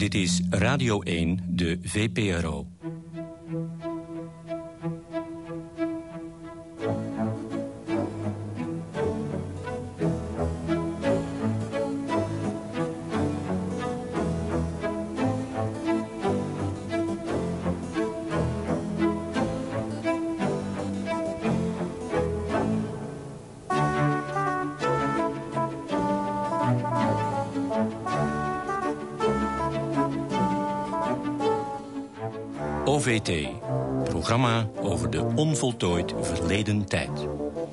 Dit is Radio 1, de VPRO. OVT, programma over de onvoltooid verleden tijd.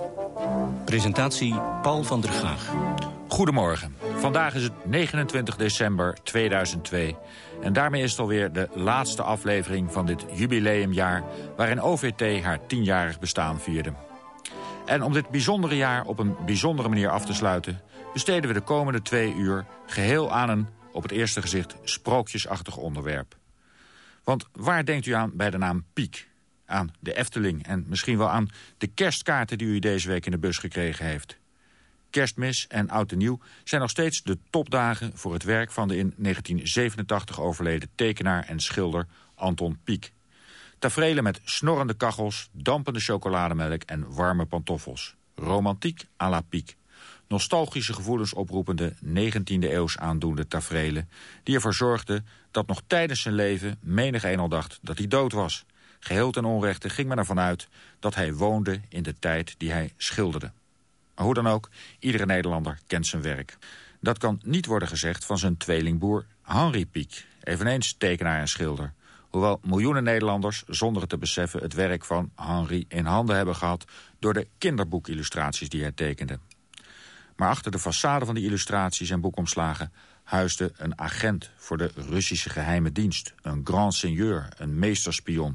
Presentatie Paul van der Gaag. Goedemorgen. Vandaag is het 29 december 2002. En daarmee is het alweer de laatste aflevering van dit jubileumjaar, waarin OVT haar 10-jarig bestaan vierde. En om dit bijzondere jaar op een bijzondere manier af te sluiten, besteden we de komende 2 uur geheel aan een, op het eerste gezicht, sprookjesachtig onderwerp. Want waar denkt u aan bij de naam Piek? Aan de Efteling en misschien wel aan de kerstkaarten die u deze week in de bus gekregen heeft. Kerstmis en Oud en Nieuw zijn nog steeds de topdagen voor het werk van de in 1987 overleden tekenaar en schilder Anton Pieck. Taferelen met snorrende kachels, dampende chocolademelk en warme pantoffels. Romantiek à la Pieck. Nostalgische gevoelens oproepende 19e-eeuws aandoende taferelen die ervoor zorgden dat nog tijdens zijn leven menig een al dacht dat hij dood was. Geheel ten onrechte ging men ervan uit dat hij woonde in de tijd die hij schilderde. Maar hoe dan ook, iedere Nederlander kent zijn werk. Dat kan niet worden gezegd van zijn tweelingbroer Henri Pieck, eveneens tekenaar en schilder. Hoewel miljoenen Nederlanders, zonder het te beseffen, het werk van Henri in handen hebben gehad door de kinderboekillustraties die hij tekende. Maar achter de façade van die illustraties en boekomslagen huisde een agent voor de Russische geheime dienst, een grand seigneur, een meesterspion.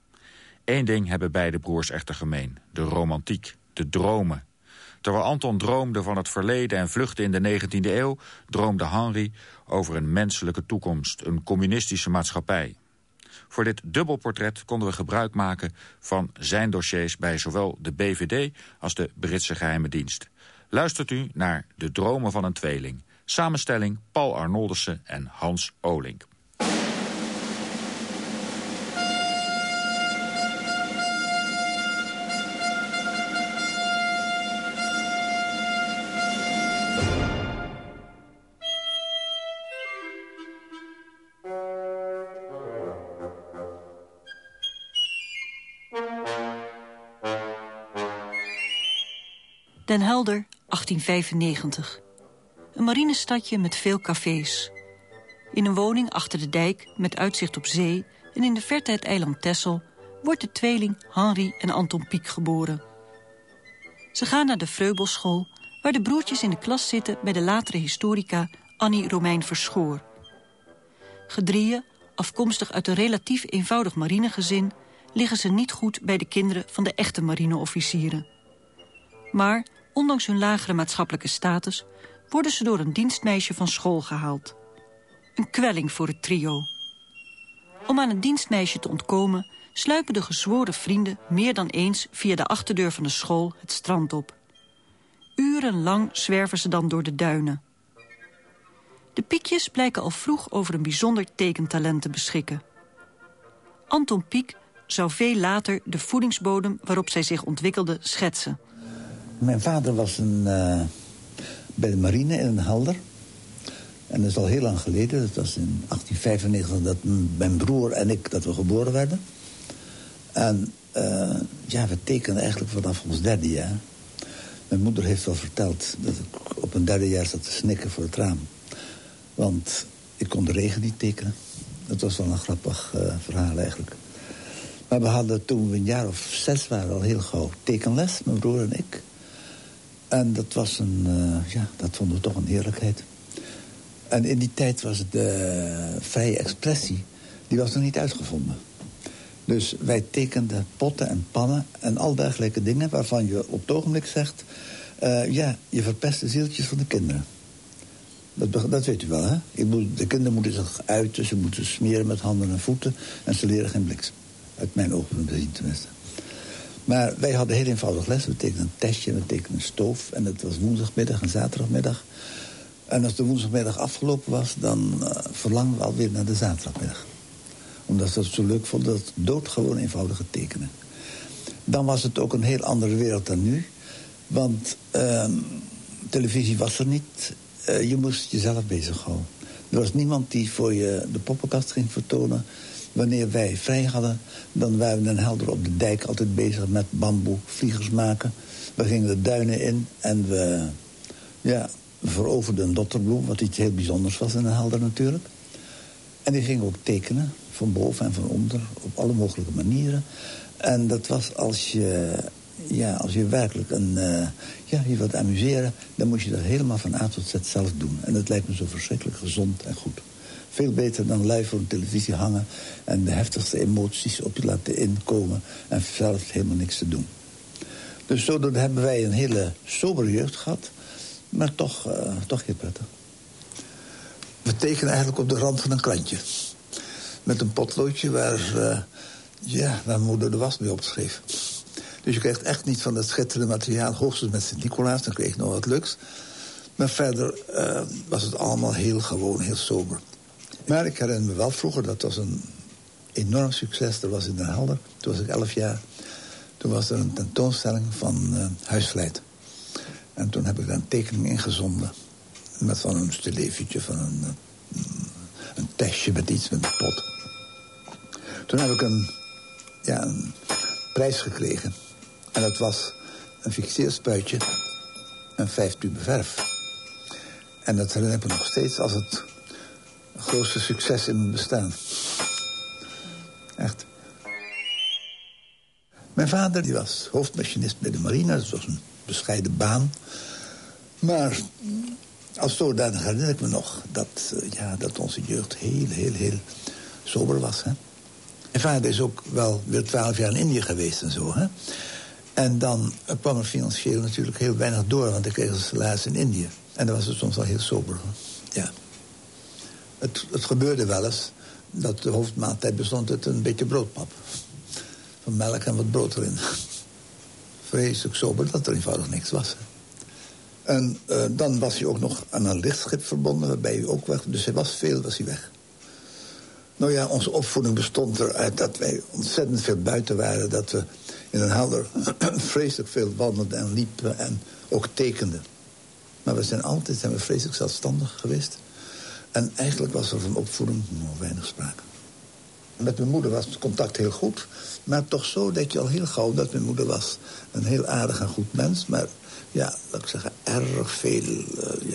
Eén ding hebben beide broers echter gemeen: de romantiek, de dromen. Terwijl Anton droomde van het verleden en vluchtte in de 19e eeuw, droomde Henri over een menselijke toekomst, een communistische maatschappij. Voor dit dubbelportret konden we gebruik maken van zijn dossiers bij zowel de BVD als de Britse geheime dienst. Luistert u naar De Dromen van een Tweeling. Samenstelling Paul Arnoldussen en Hans Olink. Den Helder, 1895. Een marinestadje met veel cafés. In een woning achter de dijk met uitzicht op zee en in de verte het eiland Texel wordt de tweeling Henri en Anton Pieck geboren. Ze gaan naar de Vreubelschool, waar de broertjes in de klas zitten bij de latere historica Annie Romein Verschoor. Gedrieën, afkomstig uit een relatief eenvoudig marinegezin, liggen ze niet goed bij de kinderen van de echte marineofficieren. Maar, ondanks hun lagere maatschappelijke status, worden ze door een dienstmeisje van school gehaald. Een kwelling voor het trio. Om aan een dienstmeisje te ontkomen, sluipen de gezworen vrienden meer dan eens via de achterdeur van de school het strand op. Urenlang zwerven ze dan door de duinen. De Piekjes blijken al vroeg over een bijzonder tekentalent te beschikken. Anton Pieck zou veel later de voedingsbodem waarop zij zich ontwikkelde schetsen. Mijn vader was bij de marine in Den Helder. En dat is al heel lang geleden. Dat was in 1895 dat mijn broer en ik dat we geboren werden. En we tekenden eigenlijk vanaf ons 3e jaar. Mijn moeder heeft wel verteld dat ik op mijn 3e jaar zat te snikken voor het raam. Want ik kon de regen niet tekenen. Dat was wel een grappig verhaal eigenlijk. Maar we hadden toen we een jaar of 6 waren al heel gauw tekenles, mijn broer en ik. En dat was dat vonden we toch een heerlijkheid. En in die tijd was de vrije expressie, die was nog niet uitgevonden. Dus wij tekenden potten en pannen en al dergelijke dingen waarvan je op het ogenblik zegt, je verpest de zieltjes van de kinderen. Dat weet u wel, hè? De kinderen moeten zich uiten, ze moeten smeren met handen en voeten en ze leren geen bliksem. Uit mijn oogpunt bezien tenminste. Maar wij hadden heel eenvoudig les. We tekenden een testje, we tekenden een stoof. En het was woensdagmiddag en zaterdagmiddag. En als de woensdagmiddag afgelopen was, dan verlangden we alweer naar de zaterdagmiddag. Omdat we het zo leuk vonden, dat doodgewoon eenvoudige tekenen. Dan was het ook een heel andere wereld dan nu. Want televisie was er niet. Je moest jezelf bezighouden. Er was niemand die voor je de poppenkast ging vertonen. Wanneer wij vrij hadden, dan waren we in Den Helder op de dijk altijd bezig met bamboe, vliegers maken. We gingen de duinen in en we veroverden een dotterbloem, wat iets heel bijzonders was in Den Helder natuurlijk. En die gingen ook tekenen, van boven en van onder, op alle mogelijke manieren. En dat was als je werkelijk je wilt amuseren, dan moest je dat helemaal van A tot Z zelf doen. En dat lijkt me zo verschrikkelijk gezond en goed. Veel beter dan lui voor een televisie hangen en de heftigste emoties op je laten inkomen en zelf helemaal niks te doen. Dus zodoende hebben wij een hele sobere jeugd gehad, maar toch heel prettig. We tekenen eigenlijk op de rand van een krantje. Met een potloodje waar moeder de was mee opschreef. Dus je krijgt echt niet van dat schitterende materiaal, hoogstens met Sint-Nicolaas, dan kreeg je nog wat leuks. Maar verder was het allemaal heel gewoon, heel sober. Maar ik herinner me wel vroeger, dat was een enorm succes. Er was in Den Helder, toen was ik 11 jaar. Toen was er een tentoonstelling van Huisvleit. En toen heb ik daar een tekening ingezonden. Met van een stillefietje, van een testje met iets, met een pot. Toen heb ik een prijs gekregen. En dat was een fixeerspuitje en 5 tuben verf. En dat herinner ik me nog steeds als het grootste succes in mijn bestaan. Echt. Mijn vader die was hoofdmachinist bij de marine. Dat was een bescheiden baan. Maar als zodanig herinner ik me nog dat onze jeugd heel sober was. Hè? Mijn vader is ook wel weer 12 jaar in Indië geweest en zo. Hè? En dan kwam er financieel natuurlijk heel weinig door, want ik kreeg een salaris in Indië. En dan was het soms wel heel sober. Ja. Het gebeurde wel eens dat de hoofdmaaltijd bestond uit een beetje broodpap. Van melk en wat brood erin. Vreselijk sober dat er eenvoudig niks was. En dan was hij ook nog aan een lichtschip verbonden, waarbij hij ook weg. Dus hij was weg. Nou ja, onze opvoeding bestond eruit dat wij ontzettend veel buiten waren. Dat we in Den Helder vreselijk veel wandelden en liepen en ook tekenden. Maar we zijn vreselijk zelfstandig geweest. En eigenlijk was er van opvoeding nog weinig sprake. Met mijn moeder was het contact heel goed. Maar toch zo dat je al heel gauw dat mijn moeder was een heel aardig en goed mens. Maar ja, laat ik zeggen, erg veel,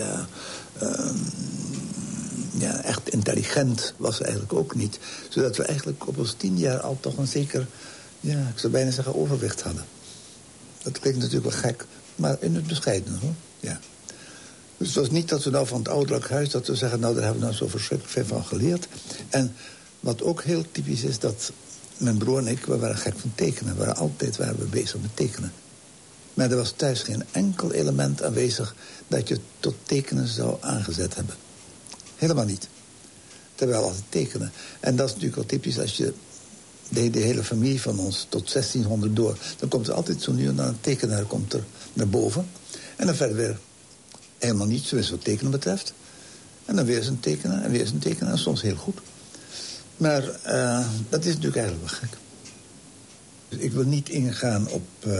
echt intelligent was ze eigenlijk ook niet. Zodat we eigenlijk op ons 10 jaar al toch een zeker, ik zou bijna zeggen, overwicht hadden. Dat klinkt natuurlijk wel gek, maar in het bescheiden, hoor. Ja. Dus het was niet dat we nou van het ouderlijk huis, dat we zeggen, nou, daar hebben we nou zo verschrikkelijk veel van geleerd. En wat ook heel typisch is, dat mijn broer en ik, we waren gek van tekenen. Waren we bezig met tekenen. Maar er was thuis geen enkel element aanwezig dat je tot tekenen zou aangezet hebben. Helemaal niet. Terwijl altijd tekenen. En dat is natuurlijk wel typisch als je de hele familie van ons tot 1600 door. Dan komt er altijd zo nu en dan een tekenaar komt er naar boven. En dan verder weer helemaal niets, zoals wat tekenen betreft. En dan weer eens een tekenaar en weer eens een tekenaar. En soms heel goed. Maar dat is natuurlijk eigenlijk wel gek. Dus ik wil niet ingaan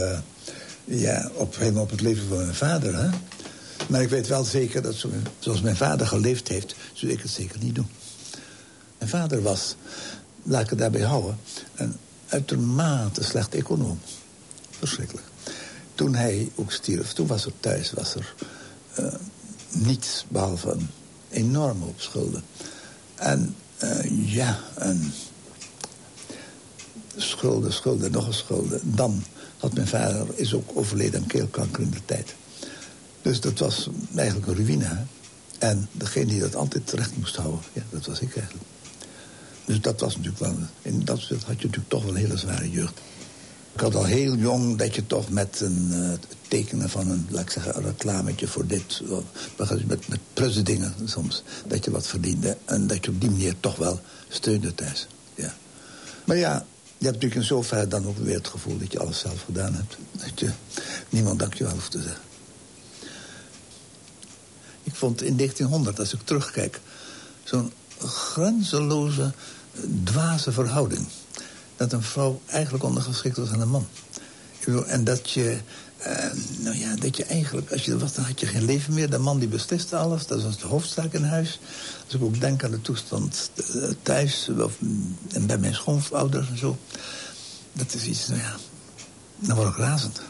op het leven van mijn vader. Hè? Maar ik weet wel zeker dat zoals mijn vader geleefd heeft, zou ik het zeker niet doen. Mijn vader was, laat ik het daarbij houden, een uitermate slecht econoom. Verschrikkelijk. Toen hij ook stierf, toen was er thuis niets behalve een enorme hoop schulden. En schulden, nog eens schulden. Dan had mijn vader is ook overleden aan keelkanker in de tijd. Dus dat was eigenlijk een ruïne. Hè? En degene die dat altijd terecht moest houden, dat was ik eigenlijk. Dus dat was natuurlijk wel, in dat soort had je natuurlijk toch wel een hele zware jeugd. Ik had al heel jong dat je toch met het tekenen van een reclametje voor dit, met prusdingen soms, dat je wat verdiende. En dat je op die manier toch wel steunde thuis. Ja. Maar ja, je hebt natuurlijk in zoverre dan ook weer het gevoel dat je alles zelf gedaan hebt. Dat je niemand dankjewel hoeft te zeggen. Ik vond in 1900, als ik terugkijk, zo'n grenzeloze, dwaze verhouding. Dat een vrouw eigenlijk ondergeschikt was aan een man. En dat je, dat je eigenlijk, als je er was, dan had je geen leven meer. De man die besliste alles, dat was de hoofdzaak in huis. Als ik ook denk aan de toestand thuis, en bij mijn schoonouders en zo. Dat is iets, dan word ik razend.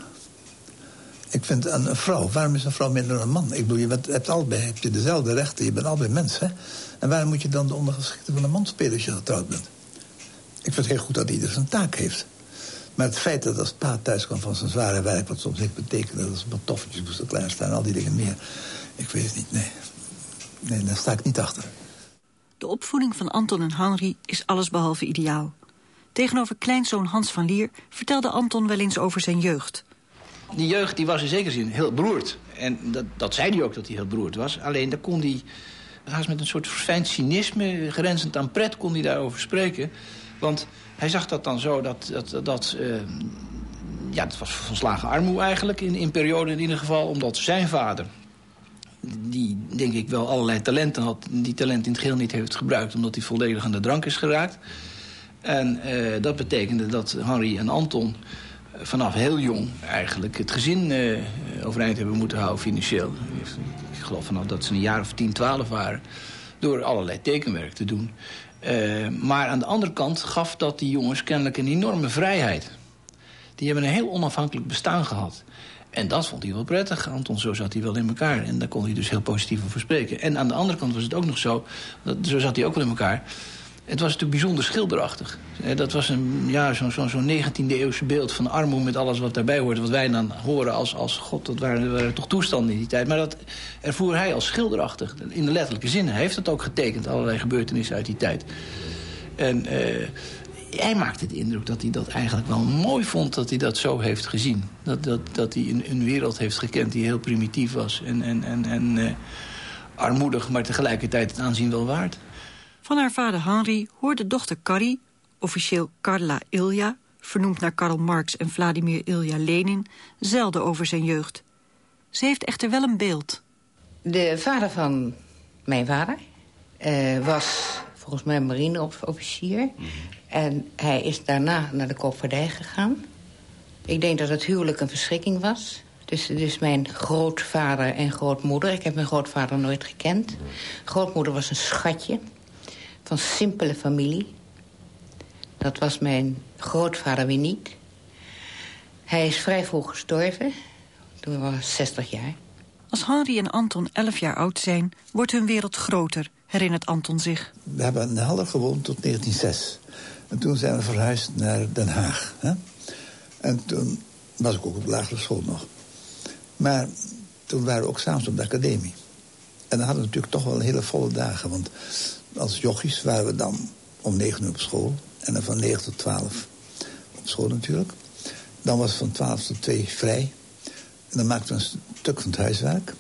Ik vind een vrouw, waarom is een vrouw minder dan een man? Ik bedoel, heb je dezelfde rechten, je bent allebei mens, hè? En waarom moet je dan de ondergeschikte van een man spelen als je getrouwd bent? Ik vind het heel goed dat ieder zijn taak heeft. Maar het feit dat als pa thuis kwam van zijn zware werk, wat soms niet betekent dat ze pantoffeltjes moesten klaarstaan, al die dingen meer. Ik weet het niet, nee, daar sta ik niet achter. De opvoeding van Anton en Henri is allesbehalve ideaal. Tegenover kleinzoon Hans van Lier vertelde Anton wel eens over zijn jeugd. Die jeugd die was in zekere zin heel beroerd. En dat zei hij ook, dat hij heel beroerd was. Alleen daar kon hij, haast met een soort verfijnd cynisme, grenzend aan pret, kon hij daarover spreken. Want hij zag dat dan zo dat was volslagen armoede eigenlijk, in perioden in ieder geval. Omdat zijn vader, die denk ik wel allerlei talenten had, die talent in het geheel niet heeft gebruikt, omdat hij volledig aan de drank is geraakt. En dat betekende dat Henri en Anton vanaf heel jong eigenlijk het gezin overeind hebben moeten houden financieel. Ik geloof vanaf dat ze een jaar of 10, 12 waren, door allerlei tekenwerk te doen. Maar aan de andere kant gaf dat die jongens kennelijk een enorme vrijheid. Die hebben een heel onafhankelijk bestaan gehad. En dat vond hij wel prettig. Anton, zo zat hij wel in elkaar. En daar kon hij dus heel positief over spreken. En aan de andere kant was het ook nog zo, zo zat hij ook wel in elkaar. Het was natuurlijk bijzonder schilderachtig. Dat was zo'n 19e-eeuwse beeld van armoede met alles wat daarbij hoort. Wat wij dan horen als god, dat waren toch toestanden in die tijd. Maar dat ervoer hij als schilderachtig. In de letterlijke zin. Hij heeft het ook getekend, allerlei gebeurtenissen uit die tijd. En hij maakte de indruk dat hij dat eigenlijk wel mooi vond, dat hij dat zo heeft gezien. Dat hij een wereld heeft gekend die heel primitief was en armoedig, maar tegelijkertijd het aanzien wel waard. Van haar vader Henri hoorde dochter Carrie, officieel Carla Ilja, vernoemd naar Karl Marx en Vladimir Ilja Lenin, zelden over zijn jeugd. Ze heeft echter wel een beeld. De vader van mijn vader was volgens mij marineofficier. En hij is daarna naar de koopvaardij gegaan. Ik denk dat het huwelijk een verschrikking was. Dus mijn grootvader en grootmoeder. Ik heb mijn grootvader nooit gekend. Grootmoeder was een schatje van simpele familie. Dat was mijn grootvader weer niet. Hij is vrij vroeg gestorven. Toen was hij 60 jaar. Als Henri en Anton 11 jaar oud zijn, wordt hun wereld groter, herinnert Anton zich. We hebben in Helder gewoond tot 1906. En toen zijn we verhuisd naar Den Haag. Hè? En toen was ik ook op de lagere school nog. Maar toen waren we ook samen op de academie. En dan hadden we natuurlijk toch wel hele volle dagen. Want als jochies waren we dan om 9 uur op school. En dan van 9 tot 12 op school natuurlijk. Dan was het van 12 tot 2 vrij. En dan maakten we een stuk van het huiswerk.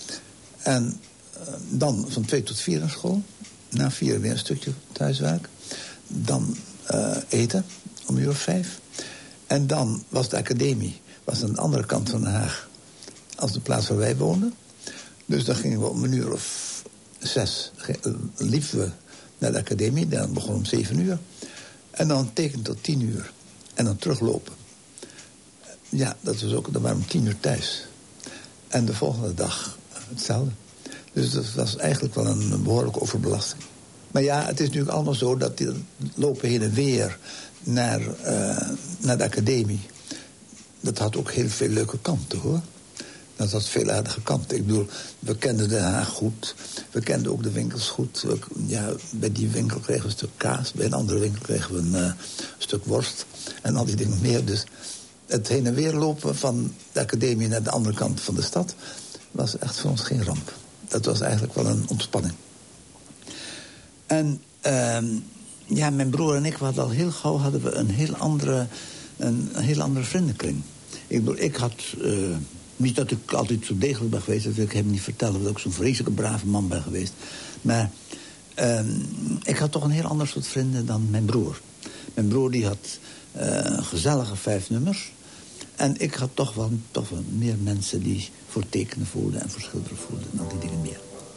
En dan van 2 tot 4 naar school. Na 4 weer een stukje van het huiswerk. Dan eten om 5 uur. En dan was de academie was aan de andere kant van Den Haag als de plaats waar wij woonden. Dus dan gingen we om 6 liepen we naar de academie. Dan begon om 7 uur. En dan tekenen tot 10 uur. En dan teruglopen. Ja, dat was ook, dan waren we om 10 uur thuis. En de volgende dag hetzelfde. Dus dat was eigenlijk wel een behoorlijke overbelasting. Maar ja, het is natuurlijk allemaal zo dat die lopen heen en weer naar de academie. Dat had ook heel veel leuke kanten, hoor. Dat had veel aardige kanten. Ik bedoel, we kenden Den Haag goed. We kenden ook de winkels goed. Bij die winkel kregen we een stuk kaas. Bij een andere winkel kregen we een stuk worst. En al die dingen meer. Dus het heen en weer lopen van de academie naar de andere kant van de stad was echt voor ons geen ramp. Dat was eigenlijk wel een ontspanning. En mijn broer en ik hadden al heel gauw een heel andere vriendenkring. Ik bedoel, ik had niet dat ik altijd zo degelijk ben geweest, dat wil ik hem niet vertellen, dat ik zo'n vreselijke brave man ben geweest. Maar ik had toch een heel ander soort vrienden dan mijn broer. Mijn broer die had gezellige 5 nummers. En ik had toch wel meer mensen die voor tekenen voelden en voor schilderen voelden en al die dingen meer.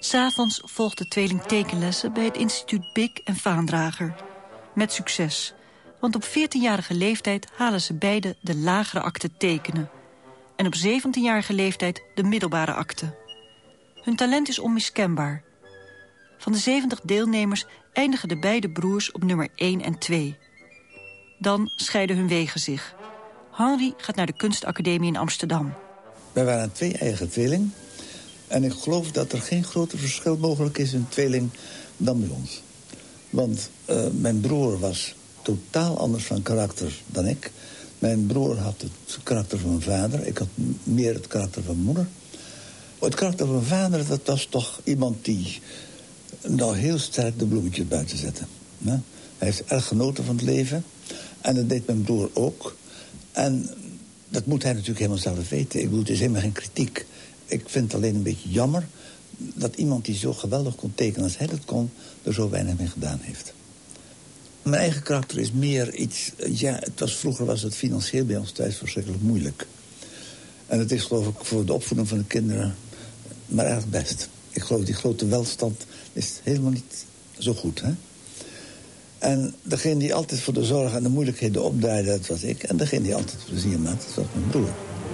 'S'avonds volgt de tweeling tekenlessen bij het instituut Bik en Vaandrager. Met succes, want op 14-jarige leeftijd halen ze beide de lagere akte tekenen. En op 17-jarige leeftijd de middelbare akte. Hun talent is onmiskenbaar. Van de 70 deelnemers eindigen de beide broers op nummer 1 en 2. Dan scheiden hun wegen zich. Henri gaat naar de kunstacademie in Amsterdam. Wij waren 2 eigen tweeling. En ik geloof dat er geen groter verschil mogelijk is in tweeling dan bij ons. Want mijn broer was totaal anders van karakter dan ik. Mijn broer had het karakter van mijn vader. Ik had meer het karakter van mijn moeder. Het karakter van mijn vader, dat was toch iemand die nou heel sterk de bloemetjes buiten zette. Hij heeft erg genoten van het leven. En dat deed mijn broer ook. En dat moet hij natuurlijk helemaal zelf weten. Ik bedoel, het is helemaal geen kritiek. Ik vind het alleen een beetje jammer dat iemand die zo geweldig kon tekenen als hij dat kon, er zo weinig mee gedaan heeft. Mijn eigen karakter is meer iets... Ja, vroeger was het financieel bij ons thuis verschrikkelijk moeilijk. En het is geloof ik voor de opvoeding van de kinderen maar erg best. Ik geloof die grote welstand is helemaal niet zo goed, hè? En degene die altijd voor de zorg en de moeilijkheden opdraaide, dat was ik. En degene die altijd plezier maakte, dat was mijn broer.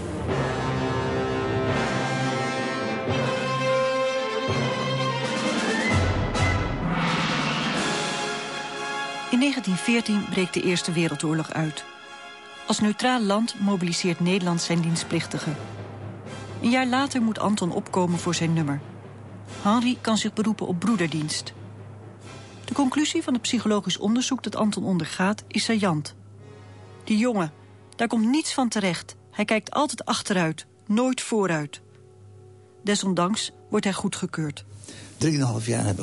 In 1914 breekt de Eerste Wereldoorlog uit. Als neutraal land mobiliseert Nederland zijn dienstplichtigen. Een jaar later moet Anton opkomen voor zijn nummer. Henri kan zich beroepen op broederdienst. De conclusie van het psychologisch onderzoek dat Anton ondergaat is saillant. Die jongen, daar komt niets van terecht. Hij kijkt altijd achteruit, nooit vooruit. Desondanks wordt hij goedgekeurd. 3,5 jaar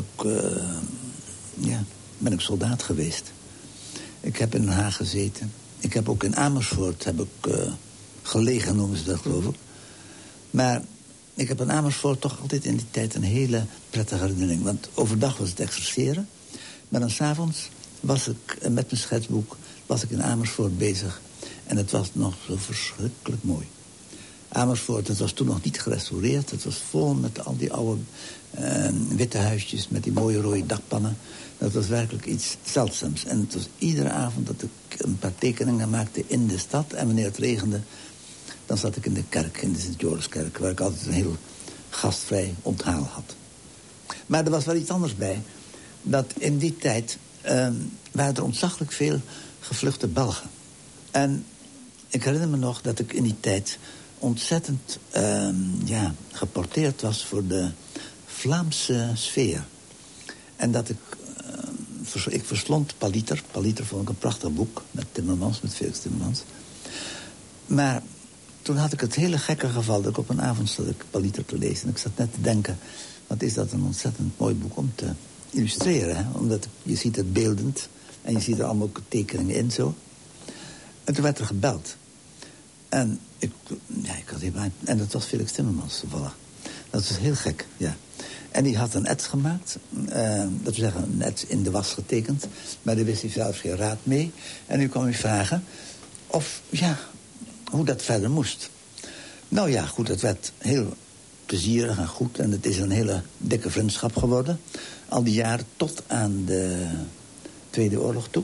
ben ik soldaat geweest. Ik heb in Den Haag gezeten. Ik heb ook in Amersfoort gelegen, noemen ze dat, geloof ik. Maar ik heb in Amersfoort toch altijd in die tijd een hele prettige herinnering. Want overdag was het exerceren. Maar dan 's avonds was ik met mijn schetsboek in Amersfoort bezig. En het was nog zo verschrikkelijk mooi. Amersfoort, het was toen nog niet gerestaureerd. Het was vol met al die oude witte huisjes met die mooie rode dakpannen. Dat was werkelijk iets zeldzaams. En het was iedere avond dat ik een paar tekeningen maakte in de stad. En wanneer het regende, dan zat ik in de kerk, in de Sint-Joriskerk, waar ik altijd een heel gastvrij onthaal had. Maar er was wel iets anders bij. Dat in die tijd waren er ontzaglijk veel gevluchte Belgen. En ik herinner me nog dat ik in die tijd ontzettend geporteerd was voor de Vlaamse sfeer. En dat ik verslond Paliter. Paliter vond ik een prachtig boek met Timmermans, met Felix Timmermans. Maar toen had ik het hele gekke geval dat ik op een avond zat ik Paliter te lezen. En ik zat net te denken, wat is dat een ontzettend mooi boek om te illustreren. Hè? Omdat je ziet het beeldend en je ziet er allemaal ook tekeningen in zo. En toen werd er gebeld. En ik had helemaal... En dat was Felix Timmermans toevallig. Dat was heel gek, ja. En die had een ets gemaakt. Dat wil zeggen, een ets in de was getekend. Maar daar wist hij zelfs geen raad mee. En nu kwam hij vragen hoe dat verder moest. Nou ja, goed, het werd heel plezierig en goed. En het is een hele dikke vriendschap geworden. Al die jaren tot aan de Tweede Oorlog toe.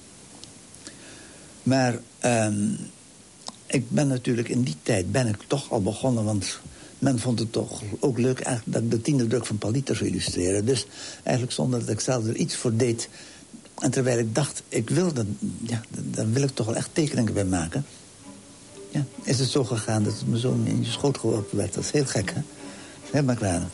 Maar ik ben natuurlijk in die tijd toch al begonnen, want men vond het toch ook leuk eigenlijk dat ik de 10e druk van Paliter zou illustreren. Dus eigenlijk zonder dat ik zelf er iets voor deed. En terwijl ik dacht, daar wil ik toch wel echt tekeningen bij maken. Ja, is het zo gegaan dat het me zo in je schoot geworpen werd. Dat is heel gek, hè? Heel merkwaardig.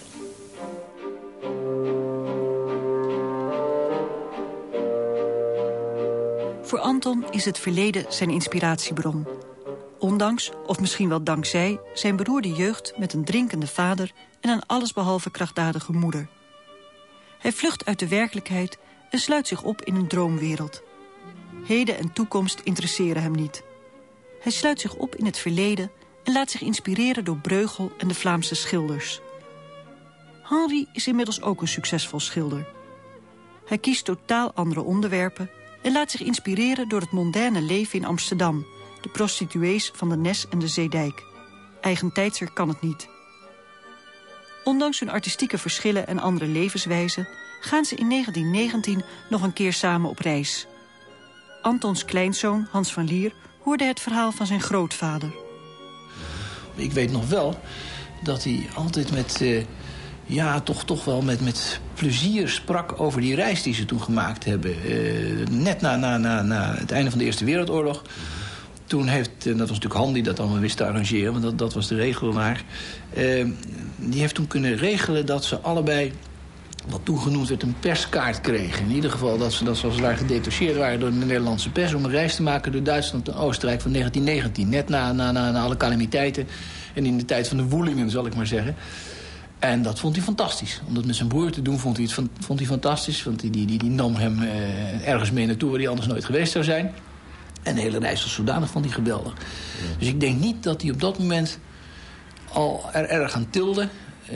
Voor Anton is het verleden zijn inspiratiebron. Ondanks, of misschien wel dankzij, zijn beroerde jeugd met een drinkende vader en een allesbehalve krachtdadige moeder. Hij vlucht uit de werkelijkheid en sluit zich op in een droomwereld. Heden en toekomst interesseren hem niet. Hij sluit zich op in het verleden en laat zich inspireren door Breugel en de Vlaamse schilders. Henri is inmiddels ook een succesvol schilder. Hij kiest totaal andere onderwerpen en laat zich inspireren door het mondaine leven in Amsterdam, de prostituees van de Nes en de Zeedijk. Eigentijdser kan het niet. Ondanks hun artistieke verschillen en andere levenswijzen gaan ze in 1919 nog een keer samen op reis. Antons kleinzoon, Hans van Lier, hoorde het verhaal van zijn grootvader. Ik weet nog wel dat hij altijd toch wel met plezier sprak over die reis die ze toen gemaakt hebben. Net na het einde van de Eerste Wereldoorlog. Toen heeft, dat was natuurlijk Han die dat allemaal wist te arrangeren, want dat was de regelaar. Die heeft toen kunnen regelen dat ze allebei, wat toen genoemd werd, een perskaart kregen. In ieder geval dat ze als daar gedetacheerd waren door de Nederlandse pers om een reis te maken door Duitsland en Oostenrijk van 1919. Net na alle calamiteiten en in de tijd van de woelingen, zal ik maar zeggen. En dat vond hij fantastisch. Om dat met zijn broer te doen vond hij fantastisch. Want die nam hem ergens mee naartoe waar hij anders nooit geweest zou zijn. En de hele reis als zodanig vond hij geweldig. Ja. Dus ik denk niet dat hij op dat moment al erg aan tilde.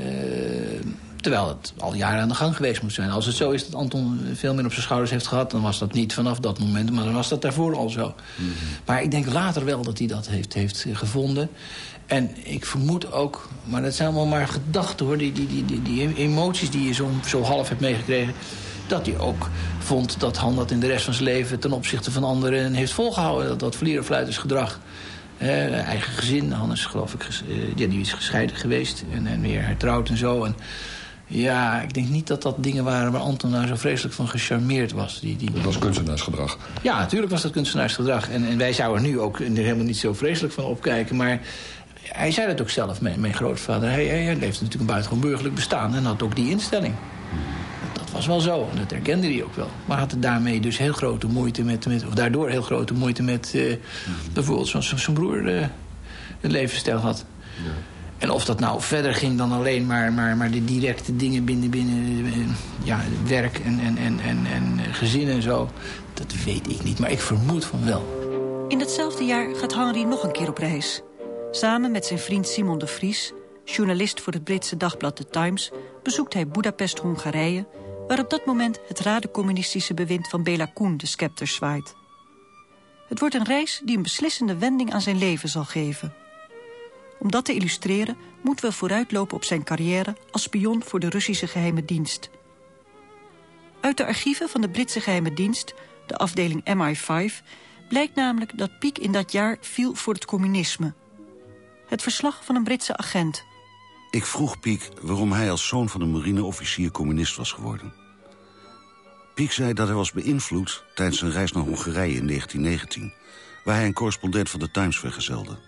Terwijl het al jaren aan de gang geweest moet zijn. Als het zo is dat Anton veel meer op zijn schouders heeft gehad, dan was dat niet vanaf dat moment, maar dan was dat daarvoor al zo. Mm-hmm. Maar ik denk later wel dat hij dat heeft gevonden. En ik vermoed ook, maar dat zijn allemaal maar gedachten hoor, die emoties die je zo half hebt meegekregen, dat hij ook vond dat Han dat in de rest van zijn leven ten opzichte van anderen heeft volgehouden. Dat vlierenfluitersgedrag. Eigen gezin, Han is geloof ik die is gescheiden geweest en weer hertrouwd en zo. En ja, ik denk niet dat dat dingen waren waar Anton nou zo vreselijk van gecharmeerd was. Dat was kunstenaarsgedrag. Ja, natuurlijk was dat kunstenaarsgedrag. En wij zouden er nu ook helemaal niet zo vreselijk van opkijken. Maar hij zei dat ook zelf, mijn grootvader. Hij leefde natuurlijk een buitengewoon burgerlijk bestaan en had ook die instelling. Dat was wel zo, en dat herkende hij ook wel. Maar had er daarmee dus heel grote moeite daardoor heel grote moeite met bijvoorbeeld zoals zijn broer een levensstijl had. Ja. En of dat nou verder ging dan alleen maar de directe dingen binnen werk en gezin en zo, dat weet ik niet, maar ik vermoed van wel. In datzelfde jaar gaat Henri nog een keer op reis. Samen met zijn vriend Simon de Vries, journalist voor het Britse dagblad The Times, bezoekt hij Boedapest, Hongarije, waar op dat moment het radicommunistische bewind van Béla Kun de scepter zwaait. Het wordt een reis die een beslissende wending aan zijn leven zal geven. Om dat te illustreren moeten we vooruitlopen op zijn carrière als spion voor de Russische geheime dienst. Uit de archieven van de Britse geheime dienst, de afdeling MI5, blijkt namelijk dat Pieck in dat jaar viel voor het communisme. Het verslag van een Britse agent. Ik vroeg Pieck waarom hij als zoon van een marineofficier communist was geworden. Pieck zei dat hij was beïnvloed tijdens een reis naar Hongarije in 1919... waar hij een correspondent van de Times vergezelde.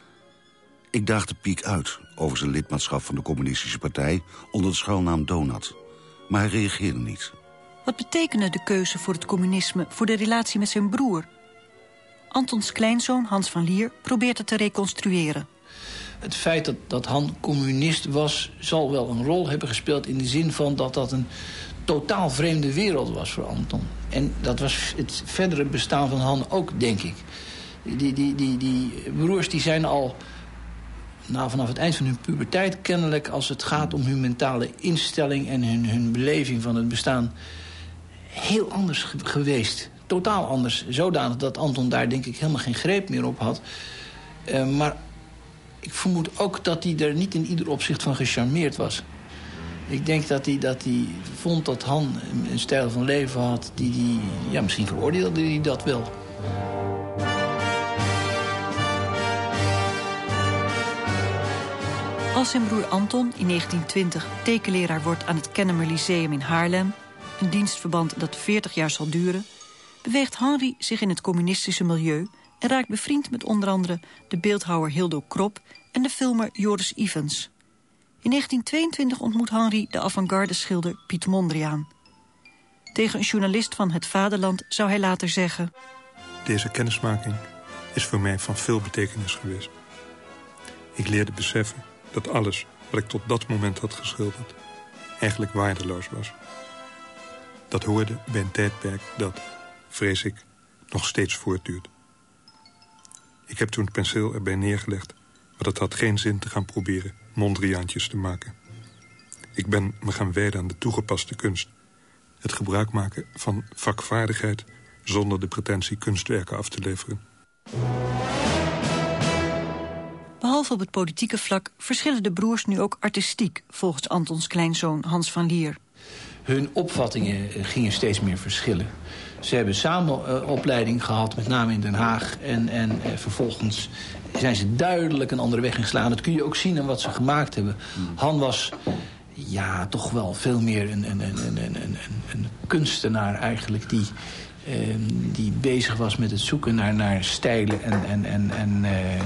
Ik daagde Pieck uit over zijn lidmaatschap van de communistische partij onder de schuilnaam Donat. Maar hij reageerde niet. Wat betekende de keuze voor het communisme voor de relatie met zijn broer? Antons kleinzoon Hans van Lier probeert het te reconstrueren. Het feit dat Han communist was, zal wel een rol hebben gespeeld in de zin van dat een totaal vreemde wereld was voor Anton. En dat was het verdere bestaan van Han ook, denk ik. Die broers die zijn al vanaf het eind van hun puberteit kennelijk, als het gaat om hun mentale instelling en hun beleving van het bestaan, heel anders geweest. Totaal anders. Zodanig dat Anton daar denk ik helemaal geen greep meer op had. Maar ik vermoed ook dat hij er niet in ieder opzicht van gecharmeerd was. Ik denk dat hij vond dat Han een stijl van leven had die misschien veroordeelde hij dat wel. Als zijn broer Anton in 1920 tekenleraar wordt aan het Kennemer Lyceum in Haarlem, een dienstverband dat 40 jaar zal duren, beweegt Henri zich in het communistische milieu en raakt bevriend met onder andere de beeldhouwer Hildo Krop en de filmer Joris Ivens. In 1922 ontmoet Henri de avant-garde schilder Piet Mondriaan. Tegen een journalist van Het Vaderland zou hij later zeggen: Deze kennismaking is voor mij van veel betekenis geweest. Ik leerde beseffen dat alles wat ik tot dat moment had geschilderd eigenlijk waardeloos was. Dat hoorde bij een tijdperk dat, vrees ik, nog steeds voortduurt. Ik heb toen het penseel erbij neergelegd, maar het had geen zin te gaan proberen Mondriaantjes te maken. Ik ben me gaan wijden aan de toegepaste kunst. Het gebruik maken van vakvaardigheid zonder de pretentie kunstwerken af te leveren. Behalve Behalve op het politieke vlak verschillen de broers nu ook artistiek, volgens Antons kleinzoon Hans van Lier. Hun opvattingen gingen steeds meer verschillen. Ze hebben samen opleiding gehad, met name in Den Haag. En vervolgens zijn ze duidelijk een andere weg ingeslaan. Dat kun je ook zien aan wat ze gemaakt hebben. Han was toch wel veel meer een kunstenaar eigenlijk, die bezig was met het zoeken naar stijlen en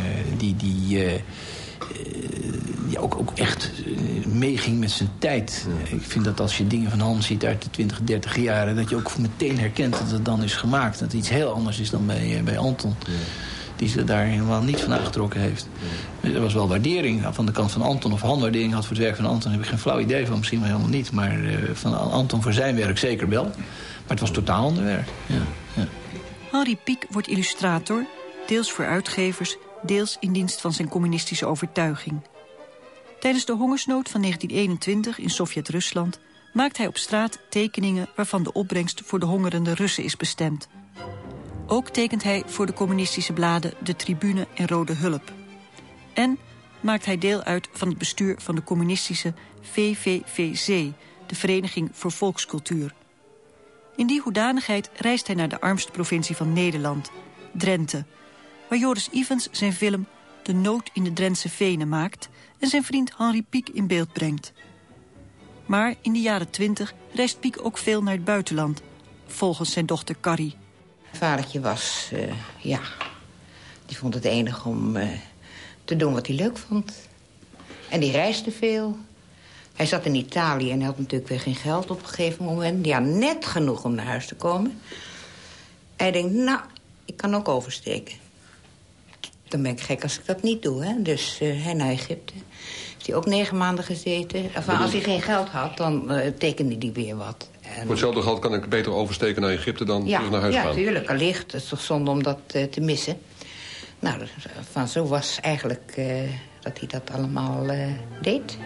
die ook echt meeging met zijn tijd. Ik vind dat als je dingen van Han ziet uit de 20, 30 jaren, dat je ook meteen herkent dat het dan is gemaakt. Dat het iets heel anders is dan bij Anton. Ja. Die ze daar helemaal niet van aangetrokken heeft. Ja. Er was wel waardering van de kant van Anton. Of Han waardering had voor het werk van Anton, heb ik geen flauw idee van. Misschien wel helemaal niet. Maar van Anton voor zijn werk zeker wel. Maar het was totaal ander werk. Ja. Ja. Henri Pieck wordt illustrator, deels voor uitgevers, deels in dienst van zijn communistische overtuiging. Tijdens de hongersnood van 1921 in Sovjet-Rusland maakt hij op straat tekeningen waarvan de opbrengst voor de hongerende Russen is bestemd. Ook tekent hij voor de communistische bladen De Tribune en Rode Hulp. En maakt hij deel uit van het bestuur van de communistische VVVZ, de Vereniging voor Volkscultuur. In die hoedanigheid reist hij naar de armste provincie van Nederland, Drenthe, waar Joris Ivens zijn film De Nood in de Drentse Venen maakt en zijn vriend Henri Pieck in beeld brengt. Maar in de jaren 20 reist Pieck ook veel naar het buitenland, volgens zijn dochter Carrie. Vadertje was, die vond het enig om te doen wat hij leuk vond. En die reisde veel. Hij zat in Italië en hij had natuurlijk weer geen geld op een gegeven moment. Ja, net genoeg om naar huis te komen. Hij denkt, ik kan ook oversteken. Dan ben ik gek als ik dat niet doe, hè. Dus hij naar Egypte. Heeft hij ook 9 maanden gezeten. Enfin, als hij geen geld had, dan tekende hij weer wat. En voor hetzelfde geld kan ik beter oversteken naar Egypte dan terug naar huis gaan. Ja, tuurlijk, allicht. Het is toch zonde om dat te missen. Nou, zo was eigenlijk dat hij dat allemaal deed.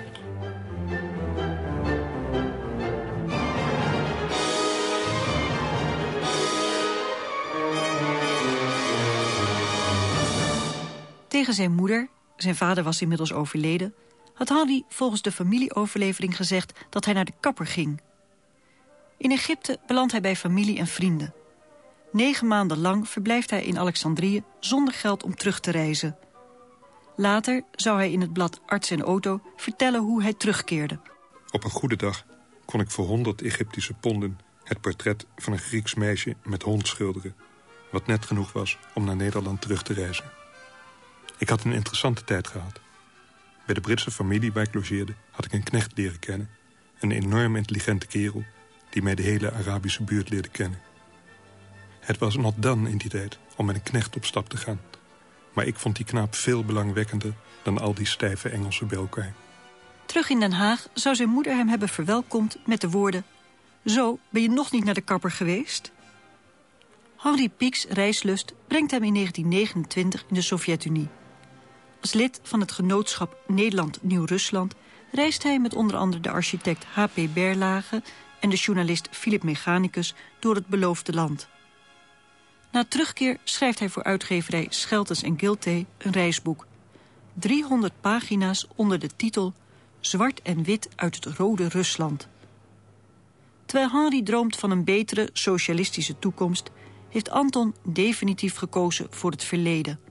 Tegen zijn moeder, zijn vader was inmiddels overleden, had Henri volgens de familieoverlevering gezegd dat hij naar de kapper ging. In Egypte belandt hij bij familie en vrienden. 9 maanden lang verblijft hij in Alexandrië zonder geld om terug te reizen. Later zou hij in het blad Arts en Auto vertellen hoe hij terugkeerde. Op een goede dag kon ik voor 100 Egyptische ponden het portret van een Grieks meisje met hond schilderen, wat net genoeg was om naar Nederland terug te reizen. Ik had een interessante tijd gehad. Bij de Britse familie waar ik logeerde had ik een knecht leren kennen. Een enorm intelligente kerel die mij de hele Arabische buurt leerde kennen. Het was not done in die tijd om met een knecht op stap te gaan. Maar ik vond die knaap veel belangwekkender dan al die stijve Engelsen bij elkaar. Terug in Den Haag zou zijn moeder hem hebben verwelkomd met de woorden: "Zo, ben je nog niet naar de kapper geweest?" Henri Pieck's reislust brengt hem in 1929 in de Sovjet-Unie. Als lid van het genootschap Nederland-Nieuw-Rusland reist hij met onder andere de architect H.P. Berlage en de journalist Philip Mechanicus door het beloofde land. Na terugkeer schrijft hij voor uitgeverij Scheltens en Giltey een reisboek. 300 pagina's onder de titel Zwart en wit uit het rode Rusland. Terwijl Henri droomt van een betere socialistische toekomst, heeft Anton definitief gekozen voor het verleden.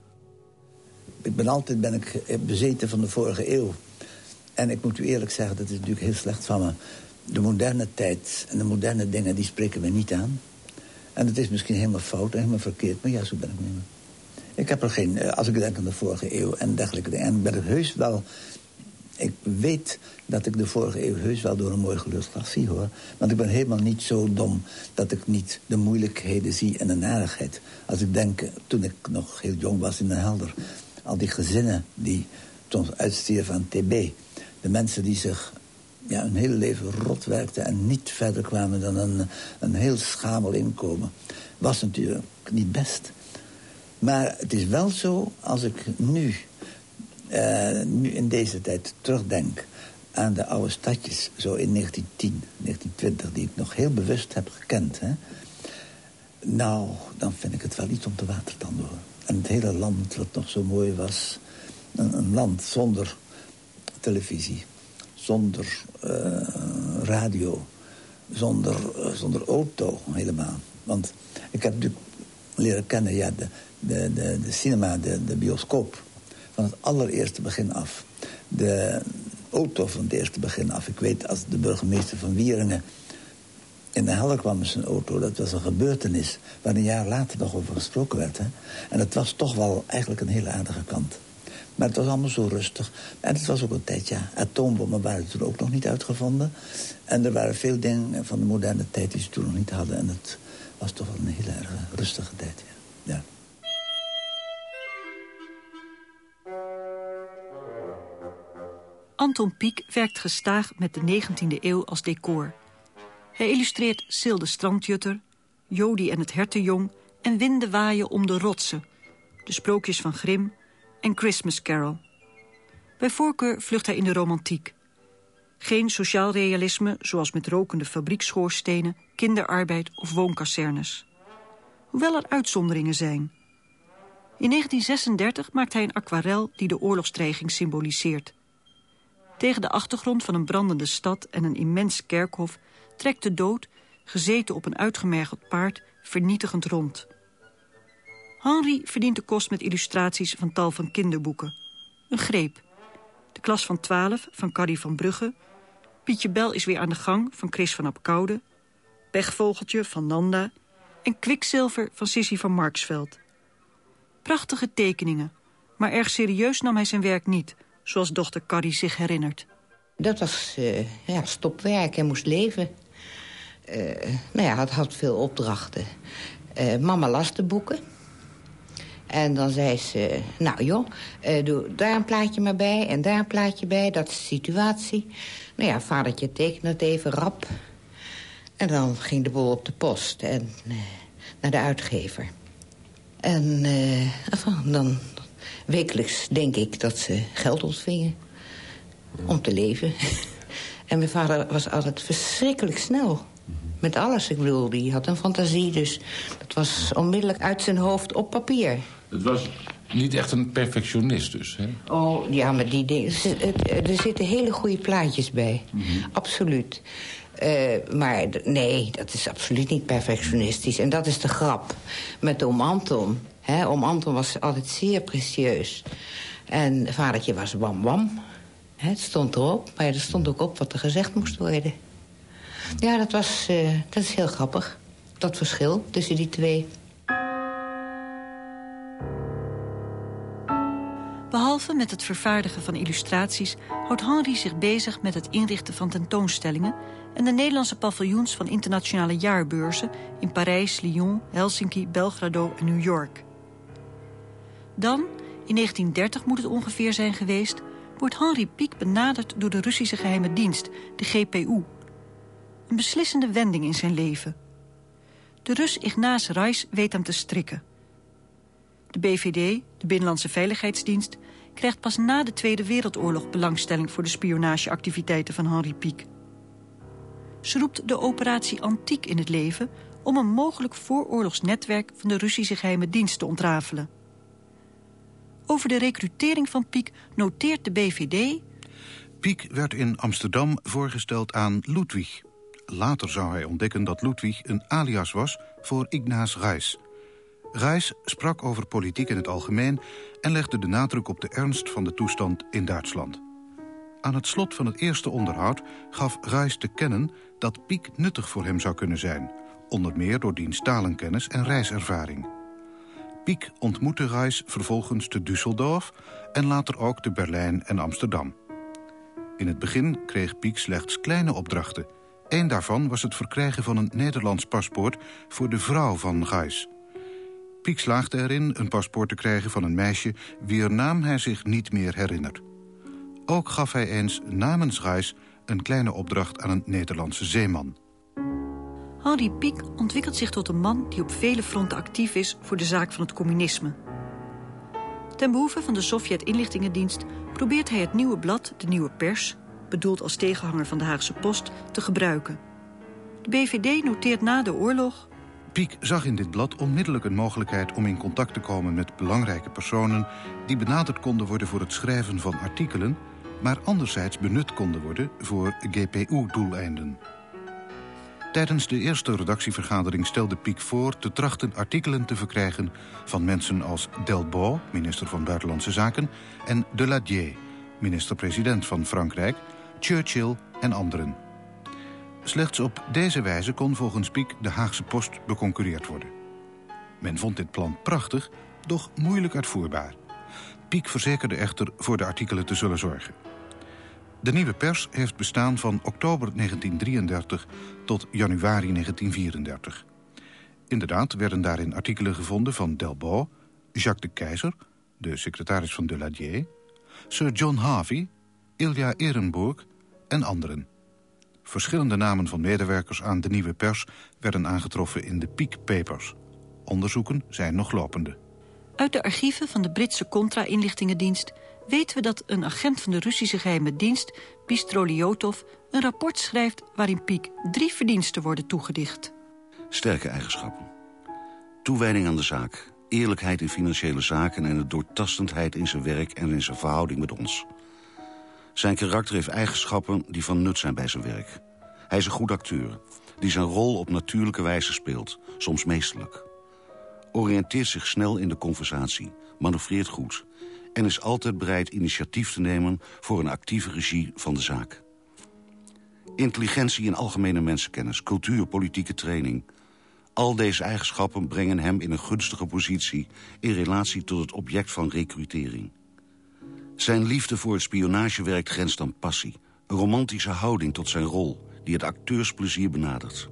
Ik ben bezeten van de vorige eeuw. En ik moet u eerlijk zeggen, dat is natuurlijk heel slecht van me. De moderne tijd en de moderne dingen, die spreken me niet aan. En dat is misschien helemaal fout en helemaal verkeerd, maar ja, zo ben ik niet meer. Ik heb er geen, als ik denk aan de vorige eeuw en dergelijke dingen, en ben ik heus wel... Ik weet dat ik de vorige eeuw heus wel door een mooi glas zie, hoor. Want ik ben helemaal niet zo dom dat ik niet de moeilijkheden zie en de narigheid. Als ik denk, toen ik nog heel jong was in Den Helder, al die gezinnen die soms uitstierven aan TB. De mensen die zich hun hele leven rot werkten en niet verder kwamen dan een heel schamel inkomen. Was natuurlijk niet best. Maar het is wel zo, als ik nu in deze tijd terugdenk aan de oude stadjes, zo in 1910, 1920, die ik nog heel bewust heb gekend. Hè? Nou, dan vind ik het wel iets om te watertanden, hoor. En het hele land, wat nog zo mooi was, een land zonder televisie, zonder radio, zonder auto helemaal. Want ik heb natuurlijk leren kennen de cinema, de bioscoop van het allereerste begin af. De auto van het eerste begin af. Ik weet, als de burgemeester van Wieringen in Den Helder kwam met zijn auto, dat was een gebeurtenis waar een jaar later nog over gesproken werd. Hè? En dat was toch wel eigenlijk een hele aardige kant. Maar het was allemaal zo rustig. En het was ook een tijd, atoombommen waren toen ook nog niet uitgevonden. En er waren veel dingen van de moderne tijd die ze toen nog niet hadden. En het was toch wel een hele erg rustige tijd, ja. Anton Pieck werkt gestaag met de 19e eeuw als decor. Hij illustreert Sil de strandjutter, Jodie en het hertenjong en Winden waaien om de rotsen, de sprookjes van Grimm en Christmas Carol. Bij voorkeur vlucht hij in de romantiek. Geen sociaal realisme zoals met rokende fabriekschoorstenen, kinderarbeid of woonkazernes. Hoewel er uitzonderingen zijn. In 1936 maakt hij een aquarel die de oorlogsdreiging symboliseert. Tegen de achtergrond van een brandende stad en een immens kerkhof trekt de dood, gezeten op een uitgemergeld paard, vernietigend rond. Henri verdient de kost met illustraties van tal van kinderboeken. Een greep. De klas van 12 van Carrie van Brugge. Pietje Bel is weer aan de gang van Chris van Apkoude. Pechvogeltje van Nanda. En Kwikzilver van Sissy van Marksveld. Prachtige tekeningen, maar erg serieus nam hij zijn werk niet, zoals dochter Carrie zich herinnert. Dat was stopwerk, hij moest leven. Had veel opdrachten. Mama las de boeken. En dan zei ze, doe daar een plaatje maar bij en daar een plaatje bij. Dat is de situatie. Vadertje tekende het even rap. En dan ging de boel op de post en naar de uitgever. En dan wekelijks denk ik dat ze geld ontvingen om te leven. En mijn vader was altijd verschrikkelijk snel. Met alles, ik bedoel, die had een fantasie, dus dat was onmiddellijk uit zijn hoofd op papier. Het was niet echt een perfectionist dus, hè? Oh, ja, maar die dingen, er zitten hele goede plaatjes bij. Absoluut. Maar nee, dat is absoluut niet perfectionistisch. En dat is de grap met oom Anton. Oom Anton was altijd zeer pretieus. En vadertje was wam wam. Het stond erop, maar er stond ook op wat er gezegd moest worden. Ja, dat is heel grappig. Dat verschil tussen die twee. Behalve met het vervaardigen van illustraties houdt Henri zich bezig met het inrichten van tentoonstellingen en de Nederlandse paviljoens van internationale jaarbeurzen in Parijs, Lyon, Helsinki, Belgrado en New York. Dan, in 1930 moet het ongeveer zijn geweest, wordt Henri Pieck benaderd door de Russische geheime dienst, de GPU. Een beslissende wending in zijn leven. De Rus Ignaz Reis weet hem te strikken. De BVD, de Binnenlandse Veiligheidsdienst, krijgt pas na de Tweede Wereldoorlog belangstelling voor de spionageactiviteiten van Henri Pieck. Ze roept de operatie Antiek in het leven om een mogelijk vooroorlogsnetwerk van de Russische geheime dienst te ontrafelen. Over de recrutering van Pieck noteert de BVD... Pieck werd in Amsterdam voorgesteld aan Ludwig. Later zou hij ontdekken dat Ludwig een alias was voor Ignaz Reis. Reis sprak over politiek in het algemeen en legde de nadruk op de ernst van de toestand in Duitsland. Aan het slot van het eerste onderhoud gaf Reis te kennen dat Pieck nuttig voor hem zou kunnen zijn, onder meer door diens talenkennis en reiservaring. Pieck ontmoette Reis vervolgens te Düsseldorf en later ook te Berlijn en Amsterdam. In het begin kreeg Pieck slechts kleine opdrachten. Eén daarvan was het verkrijgen van een Nederlands paspoort voor de vrouw van Reis. Pieck slaagde erin een paspoort te krijgen van een meisje wier naam hij zich niet meer herinnert. Ook gaf hij eens namens Reis een kleine opdracht aan een Nederlandse zeeman. Henri Pieck ontwikkelt zich tot een man die op vele fronten actief is voor de zaak van het communisme. Ten behoeve van de Sovjet-inlichtingendienst probeert hij het nieuwe blad, de Nieuwe Pers, bedoeld als tegenhanger van de Haagse Post, te gebruiken. De BVD noteert na de oorlog... Pieck zag in dit blad onmiddellijk een mogelijkheid om in contact te komen met belangrijke personen die benaderd konden worden voor het schrijven van artikelen, maar anderzijds benut konden worden voor GPU-doeleinden. Tijdens de eerste redactievergadering stelde Pieck voor te trachten artikelen te verkrijgen van mensen als Delbos, minister van Buitenlandse Zaken, en Deladier, minister-president van Frankrijk, Churchill en anderen. Slechts op deze wijze kon volgens Pieck de Haagse Post beconcurreerd worden. Men vond dit plan prachtig, doch moeilijk uitvoerbaar. Pieck verzekerde echter voor de artikelen te zullen zorgen. De Nieuwe Pers heeft bestaan van oktober 1933 tot januari 1934. Inderdaad werden daarin artikelen gevonden van Delbos, Jacques de Keyser, de secretaris van Deladier, Sir John Harvey, Ilja Ehrenburg en anderen. Verschillende namen van medewerkers aan de Nieuwe Pers werden aangetroffen in de Pieck Papers. Onderzoeken zijn nog lopende. Uit de archieven van de Britse Contra-inlichtingendienst weten we dat een agent van de Russische geheime dienst, Bistroljotov, een rapport schrijft waarin Pieck 3 verdiensten worden toegedicht. Sterke eigenschappen. Toewijding aan de zaak, eerlijkheid in financiële zaken en de doortastendheid in zijn werk en in zijn verhouding met ons. Zijn karakter heeft eigenschappen die van nut zijn bij zijn werk. Hij is een goed acteur, die zijn rol op natuurlijke wijze speelt, soms meesterlijk. Oriënteert zich snel in de conversatie, manoeuvreert goed en is altijd bereid initiatief te nemen voor een actieve regie van de zaak. Intelligentie en algemene mensenkennis, cultuur, politieke training. Al deze eigenschappen brengen hem in een gunstige positie in relatie tot het object van recrutering. Zijn liefde voor het spionagewerk grenst aan passie. Een romantische houding tot zijn rol, die het acteursplezier benadert.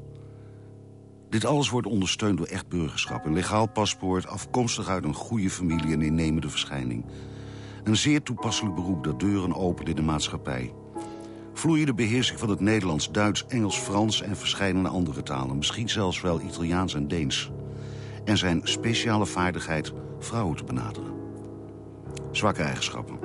Dit alles wordt ondersteund door echt burgerschap. Een legaal paspoort, afkomstig uit een goede familie en innemende verschijning. Een zeer toepasselijk beroep dat deuren opent in de maatschappij. Vloeiende beheersing van het Nederlands, Duits, Engels, Frans en verscheidene andere talen. Misschien zelfs wel Italiaans en Deens. En zijn speciale vaardigheid vrouwen te benaderen. Zwakke eigenschappen.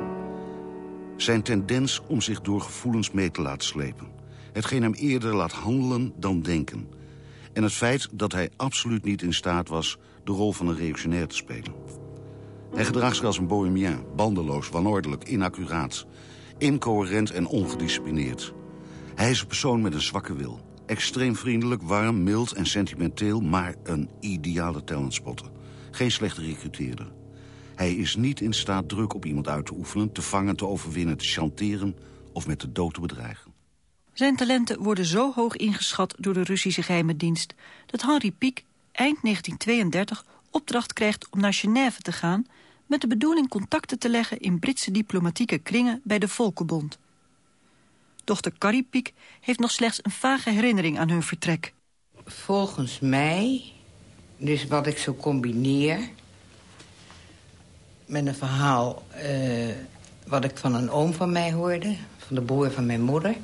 Zijn tendens om zich door gevoelens mee te laten slepen. Hetgeen hem eerder laat handelen dan denken. En het feit dat hij absoluut niet in staat was de rol van een reactionair te spelen. Hij gedraagt zich als een bohemien, bandeloos, wanordelijk, inaccuraat, incoherent en ongedisciplineerd. Hij is een persoon met een zwakke wil. Extreem vriendelijk, warm, mild en sentimenteel, maar een ideale talentspotter. Geen slechte recruteerder. Hij is niet in staat druk op iemand uit te oefenen, te vangen, te overwinnen, te chanteren of met de dood te bedreigen. Zijn talenten worden zo hoog ingeschat door de Russische geheime dienst dat Henri Pieck eind 1932 opdracht krijgt om naar Genève te gaan met de bedoeling contacten te leggen in Britse diplomatieke kringen bij de Volkenbond. Dochter Carrie Pieck heeft nog slechts een vage herinnering aan hun vertrek. Volgens mij, dus wat ik zo combineer met een verhaal wat ik van een oom van mij hoorde, van de broer van mijn moeder,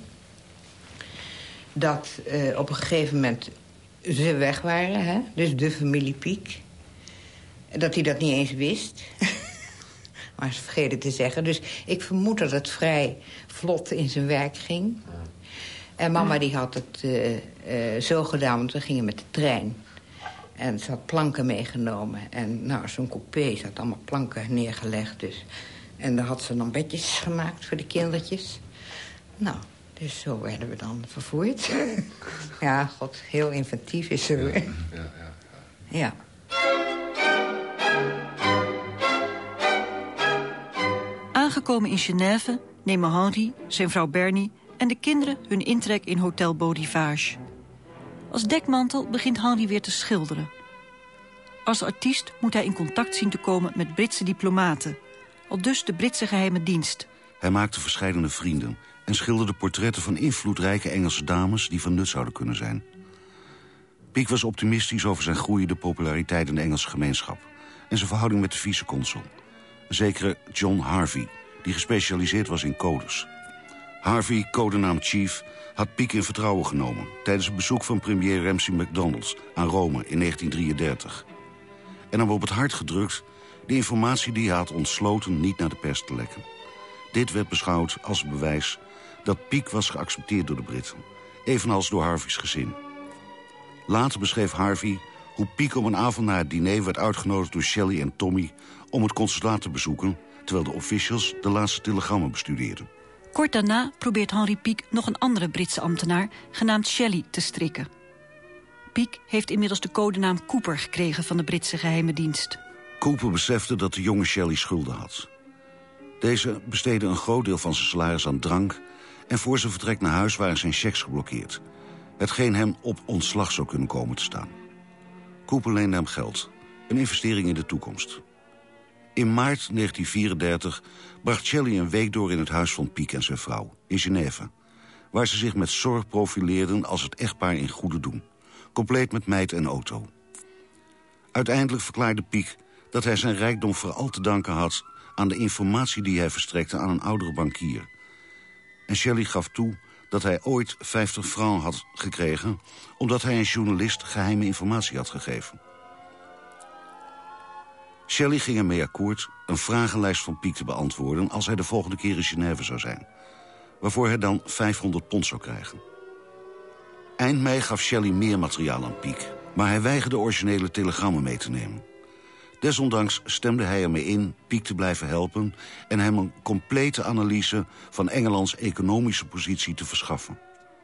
dat op een gegeven moment ze weg waren, hè? Dus de familie Pieck. Dat hij dat niet eens wist. Maar ze vergeten te zeggen. Dus ik vermoed dat het vrij vlot in zijn werk ging. En mama die had het zo gedaan, want we gingen met de trein. En ze had planken meegenomen. En nou, zo'n coupé, ze had allemaal planken neergelegd. Dus. En daar had ze dan bedjes gemaakt voor de kindertjes. Nou, dus zo werden we dan vervoerd. Ja, god, heel inventief is ze. Ja. Aangekomen in Genève nemen Henri, zijn vrouw Bernie en de kinderen hun intrek in Hotel Beau Rivage. Als dekmantel begint Henri weer te schilderen. Als artiest moet hij in contact zien te komen met Britse diplomaten, aldus de Britse geheime dienst. Hij maakte verscheidene vrienden en schilderde portretten van invloedrijke Engelse dames die van nut zouden kunnen zijn. Pieck was optimistisch over zijn groeiende populariteit in de Engelse gemeenschap en zijn verhouding met de viceconsul, een zekere John Harvey, die gespecialiseerd was in codes. Harvey, codenaam Chief, had Pieck in vertrouwen genomen tijdens een bezoek van premier Ramsay MacDonald aan Rome in 1933. En hem op het hart gedrukt de informatie die hij had ontsloten niet naar de pers te lekken. Dit werd beschouwd als bewijs dat Pieck was geaccepteerd door de Britten, evenals door Harvey's gezin. Later beschreef Harvey hoe Piek op een avond na het diner werd uitgenodigd door Shelley en Tommy om het consulaat te bezoeken, terwijl de officials de laatste telegrammen bestudeerden. Kort daarna probeert Henry Piek nog een andere Britse ambtenaar, genaamd Shelley, te strikken. Piek heeft inmiddels de codenaam Cooper gekregen van de Britse geheime dienst. Cooper besefte dat de jonge Shelley schulden had. Deze besteedde een groot deel van zijn salaris aan drank, en voor zijn vertrek naar huis waren zijn cheques geblokkeerd, hetgeen hem op ontslag zou kunnen komen te staan. Cooper leende hem geld, een investering in de toekomst. In maart 1934 bracht Shelley een week door in het huis van Piek en zijn vrouw, in Genève, waar ze zich met zorg profileerden als het echtpaar in goede doen, compleet met meid en auto. Uiteindelijk verklaarde Piek dat hij zijn rijkdom vooral te danken had aan de informatie die hij verstrekte aan een oudere bankier. En Shelley gaf toe dat hij ooit 50 francs had gekregen, omdat hij een journalist geheime informatie had gegeven. Shelley ging ermee akkoord een vragenlijst van Piek te beantwoorden als hij de volgende keer in Genève zou zijn, waarvoor hij dan 500 pond zou krijgen. Eind mei gaf Shelley meer materiaal aan Piek, maar hij weigerde originele telegrammen mee te nemen. Desondanks stemde hij ermee in Piek te blijven helpen en hem een complete analyse van Engelands economische positie te verschaffen.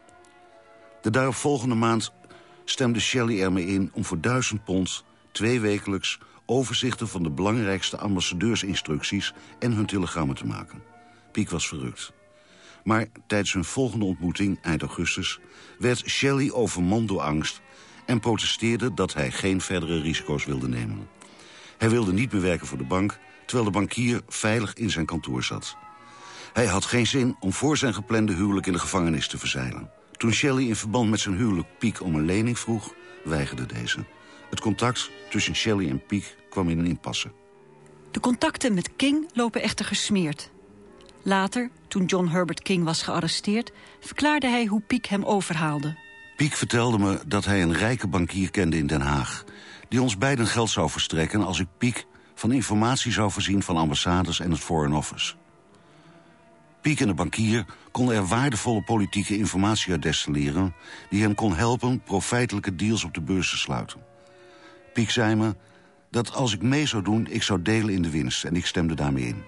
De daaropvolgende maand stemde Shelley ermee in om voor 1000 pond 2 wekelijks overzichten van de belangrijkste ambassadeursinstructies en hun telegrammen te maken. Piek was verrukt. Maar tijdens hun volgende ontmoeting, eind augustus, werd Shelley overmand door angst en protesteerde dat hij geen verdere risico's wilde nemen. Hij wilde niet meer werken voor de bank, terwijl de bankier veilig in zijn kantoor zat. Hij had geen zin om voor zijn geplande huwelijk in de gevangenis te verzeilen. Toen Shelley in verband met zijn huwelijk Piek om een lening vroeg, weigerde deze. Het contact tussen Shelley en Piek kwam in een impasse. De contacten met King lopen echter gesmeerd. Later, toen John Herbert King was gearresteerd, verklaarde hij hoe Piek hem overhaalde. Piek vertelde me dat hij een rijke bankier kende in Den Haag, die ons beiden geld zou verstrekken als ik Piek van informatie zou voorzien van ambassades en het Foreign Office. Piek en de bankier konden er waardevolle politieke informatie uit destilleren die hem kon helpen profijtelijke deals op de beurs te sluiten. Piek zei me dat als ik mee zou doen, ik zou delen in de winst en ik stemde daarmee in.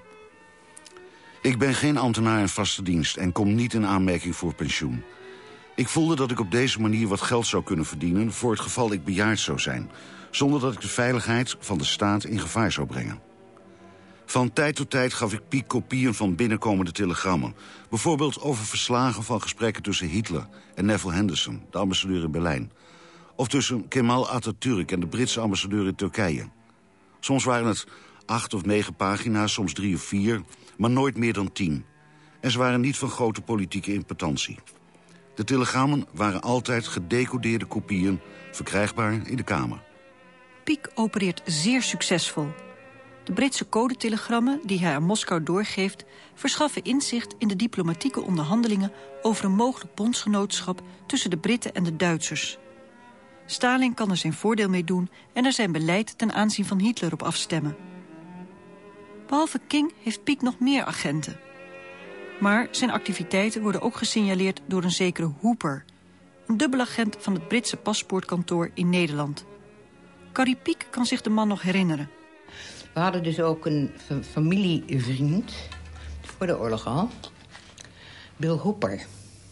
Ik ben geen ambtenaar in vaste dienst en kom niet in aanmerking voor pensioen. Ik voelde dat ik op deze manier wat geld zou kunnen verdienen voor het geval ik bejaard zou zijn, zonder dat ik de veiligheid van de staat in gevaar zou brengen. Van tijd tot tijd gaf ik Piek kopieën van binnenkomende telegrammen, bijvoorbeeld over verslagen van gesprekken tussen Hitler en Neville Henderson, de ambassadeur in Berlijn, of tussen Kemal Atatürk en de Britse ambassadeur in Turkije. Soms waren het 8 of 9 pagina's, soms 3 of 4, maar nooit meer dan 10. En ze waren niet van grote politieke importantie. De telegrammen waren altijd gedecodeerde kopieën, verkrijgbaar in de Kamer. Piek opereert zeer succesvol. De Britse codetelegrammen die hij aan Moskou doorgeeft verschaffen inzicht in de diplomatieke onderhandelingen over een mogelijk bondsgenootschap tussen de Britten en de Duitsers. Stalin kan er zijn voordeel mee doen en er zijn beleid ten aanzien van Hitler op afstemmen. Behalve King heeft Piek nog meer agenten. Maar zijn activiteiten worden ook gesignaleerd door een zekere Hooper, een dubbelagent van het Britse paspoortkantoor in Nederland. Carrie Piek kan zich de man nog herinneren. We hadden dus ook een familievriend, voor de oorlog al, Bill Hooper.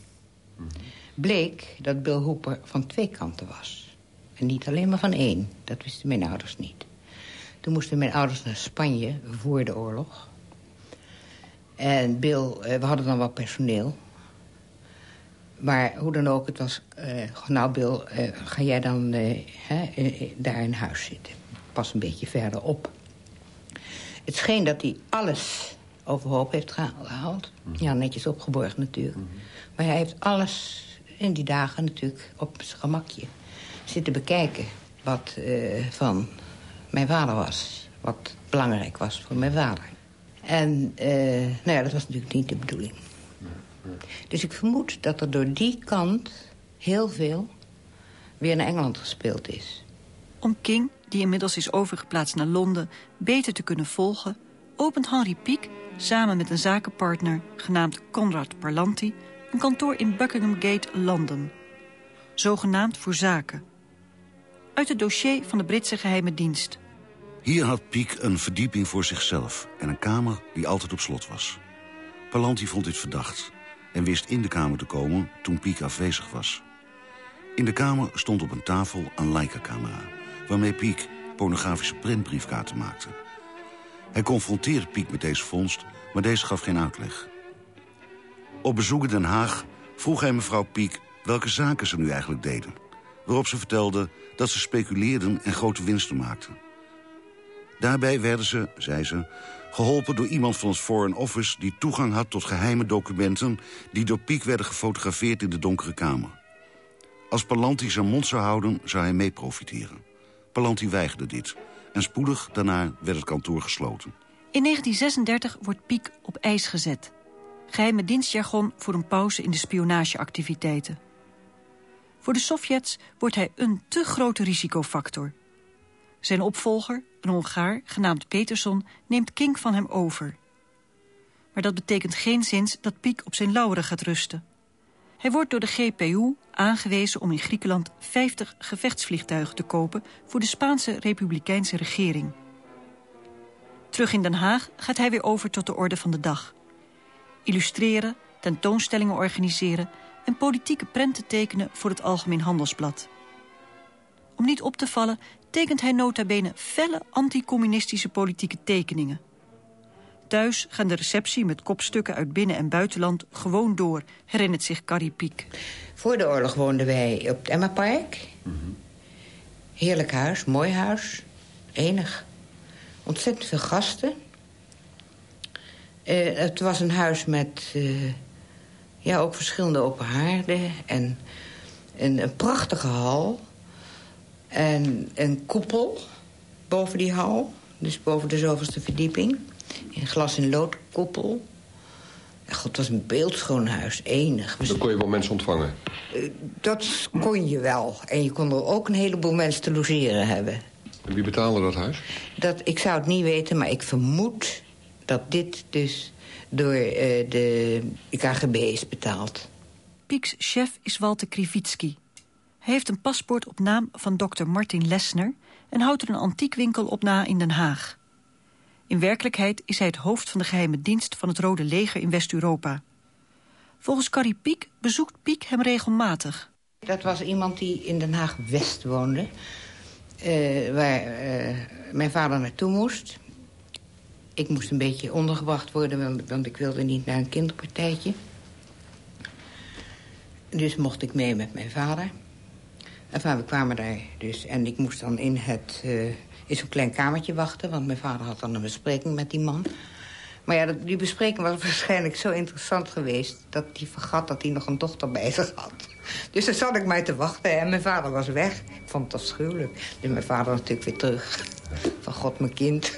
Bleek dat Bill Hooper van 2 kanten was. En niet alleen maar van 1, dat wisten mijn ouders niet. Toen moesten mijn ouders naar Spanje voor de oorlog. En Bill, we hadden dan wat personeel. Maar hoe dan ook, het was... nou, Bill, ga jij dan daar in huis zitten? Pas een beetje verderop. Het scheen dat hij alles overhoop heeft gehaald. Ja, netjes opgeborgen natuurlijk. Maar hij heeft alles in die dagen natuurlijk op zijn gemakje zitten bekijken. Wat van mijn vader was. Wat belangrijk was voor mijn vader. En nou ja, dat was natuurlijk niet de bedoeling. Dus ik vermoed dat er door die kant heel veel weer naar Engeland gespeeld is. Om King, die inmiddels is overgeplaatst naar Londen, beter te kunnen volgen, opent Henry Piek samen met een zakenpartner genaamd Conrad Parlanti een kantoor in Buckingham Gate, Londen. Zogenaamd voor zaken. uit het dossier van de Britse geheime dienst. Hier had Pieck een verdieping voor zichzelf en een kamer die altijd op slot was. Pallanti vond dit verdacht en wist in de kamer te komen toen Pieck afwezig was. In de kamer stond op een tafel een Leica-camera, waarmee Pieck pornografische printbriefkaarten maakte. Hij confronteerde Pieck met deze vondst, maar deze gaf geen uitleg. Op bezoek in Den Haag vroeg hij mevrouw Pieck welke zaken ze nu eigenlijk deden, waarop ze vertelde dat ze speculeerden en grote winsten maakten. Daarbij werden ze, zei ze, geholpen door iemand van het Foreign Office die toegang had tot geheime documenten die door Pieck werden gefotografeerd in de donkere kamer. Als Pallanti zijn mond zou houden, zou hij mee profiteren. Pallanti weigerde dit en spoedig daarna werd het kantoor gesloten. In 1936 wordt Pieck op ijs gezet. Geheime dienstjargon voor een pauze in de spionageactiviteiten. Voor de Sovjets wordt hij een te grote risicofactor. Zijn opvolger, een Hongaar genaamd Peterson, neemt King van hem over. Maar dat betekent geenszins dat Pieck op zijn lauweren gaat rusten. Hij wordt door de GPU aangewezen om in Griekenland 50 gevechtsvliegtuigen te kopen voor de Spaanse republikeinse regering. Terug in Den Haag gaat hij weer over tot de orde van de dag. Illustreren, tentoonstellingen organiseren en politieke prenten tekenen voor het Algemeen Handelsblad. Om niet op te vallen tekent hij nota bene felle anticommunistische politieke tekeningen. Thuis gaan de receptie met kopstukken uit binnen- en buitenland gewoon door, herinnert zich Carrie Pieck. Voor de oorlog woonden wij op het Emmapark. Heerlijk huis, mooi huis, enig. Ontzettend veel gasten. Het was een huis met ook verschillende open haarden en een prachtige hal. En een koepel boven die hal, dus boven de zoveelste verdieping. Een glas- en loodkoepel. God, het was een beeldschoon huis, enig. Dan kon je wel mensen ontvangen? Dat kon je wel. En je kon er ook een heleboel mensen te logeren hebben. En wie betaalde dat huis? Ik zou het niet weten, maar ik vermoed dat dit dus door de KGB is betaald. Pieck's chef is Walter Krivitsky. Hij heeft een paspoort op naam van dokter Martin Lesner en houdt er een antiekwinkel op na in Den Haag. In werkelijkheid is hij het hoofd van de geheime dienst van het Rode Leger in West-Europa. Volgens Carrie Pieck bezoekt Pieck hem regelmatig. Dat was iemand die in Den Haag-West woonde, waar mijn vader naartoe moest. Ik moest een beetje ondergebracht worden, want ik wilde niet naar een kinderpartijtje. Dus mocht ik mee met mijn vader. Enfin, we kwamen daar dus. En ik moest dan in zo'n klein kamertje wachten, want mijn vader had dan een bespreking met die man. Maar ja, die bespreking was waarschijnlijk zo interessant geweest dat hij vergat dat hij nog een dochter bij zich had. Dus daar zat ik mij te wachten en mijn vader was weg. Ik vond het afschuwelijk. Dus mijn vader was natuurlijk weer terug. Van God, mijn kind.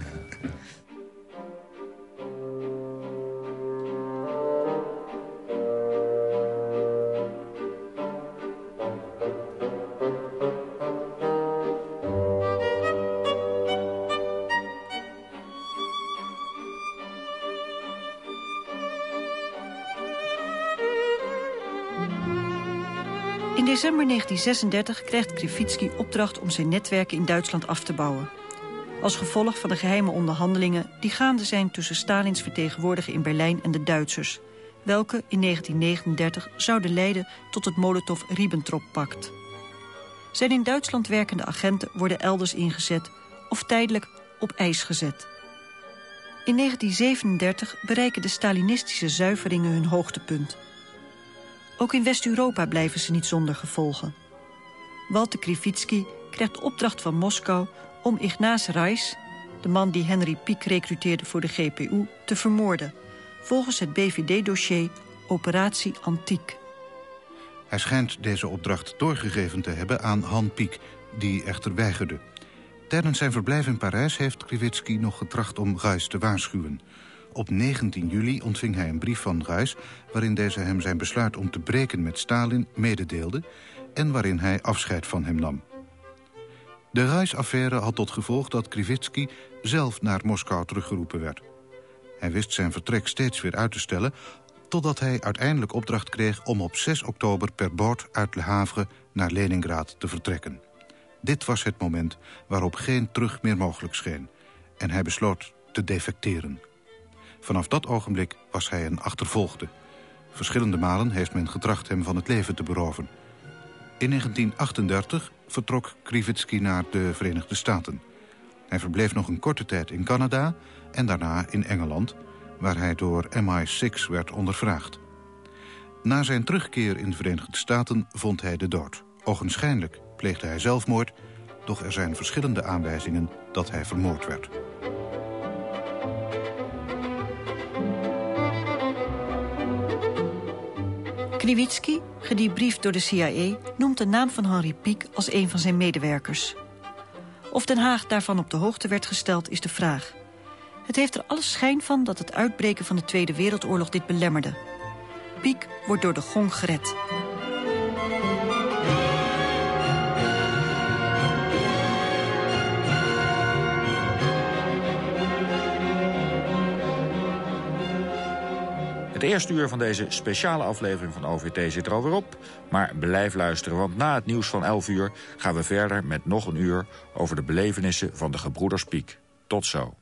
In december 1936 krijgt Krivitsky opdracht om zijn netwerken in Duitsland af te bouwen. Als gevolg van de geheime onderhandelingen die gaande zijn tussen Stalins vertegenwoordiger in Berlijn en de Duitsers, welke in 1939 zouden leiden tot het Molotov-Ribbentrop-pact. Zijn in Duitsland werkende agenten worden elders ingezet of tijdelijk op ijs gezet. In 1937 bereiken de Stalinistische zuiveringen hun hoogtepunt. Ook in West-Europa blijven ze niet zonder gevolgen. Walter Krivitsky krijgt opdracht van Moskou om Ignaz Reis, de man die Henry Pieck recruteerde voor de GPU, te vermoorden, volgens het BVD-dossier Operatie Antiek. Hij schijnt deze opdracht doorgegeven te hebben aan Han Pieck, die echter weigerde. Tijdens zijn verblijf in Parijs heeft Krivitsky nog getracht om Ruys te waarschuwen. Op 19 juli ontving hij een brief van Ruys, waarin deze hem zijn besluit om te breken met Stalin mededeelde en waarin hij afscheid van hem nam. De Ruys-affaire had tot gevolg dat Krivitsky zelf naar Moskou teruggeroepen werd. Hij wist zijn vertrek steeds weer uit te stellen, totdat hij uiteindelijk opdracht kreeg om op 6 oktober per boot uit Le Havre naar Leningrad te vertrekken. Dit was het moment waarop geen terug meer mogelijk scheen. En hij besloot te defecteren. Vanaf dat ogenblik was hij een achtervolgde. Verschillende malen heeft men getracht hem van het leven te beroven. In 1938 vertrok Krivitsky naar de Verenigde Staten. Hij verbleef nog een korte tijd in Canada en daarna in Engeland, waar hij door MI6 werd ondervraagd. Na zijn terugkeer in de Verenigde Staten vond hij de dood. Ogenschijnlijk pleegde hij zelfmoord, doch er zijn verschillende aanwijzingen dat hij vermoord werd. Krivitsky, gedebriefd door de CIA, noemt de naam van Henri Pic als een van zijn medewerkers. Of Den Haag daarvan op de hoogte werd gesteld, is de vraag. Het heeft er alle schijn van dat het uitbreken van de Tweede Wereldoorlog dit belemmerde. Pic wordt door de gong gered. Het eerste uur van deze speciale aflevering van OVT zit er alweer op. Maar blijf luisteren, want na het nieuws van 11 uur gaan we verder met nog een uur over de belevenissen van de gebroeders Pic. Tot zo.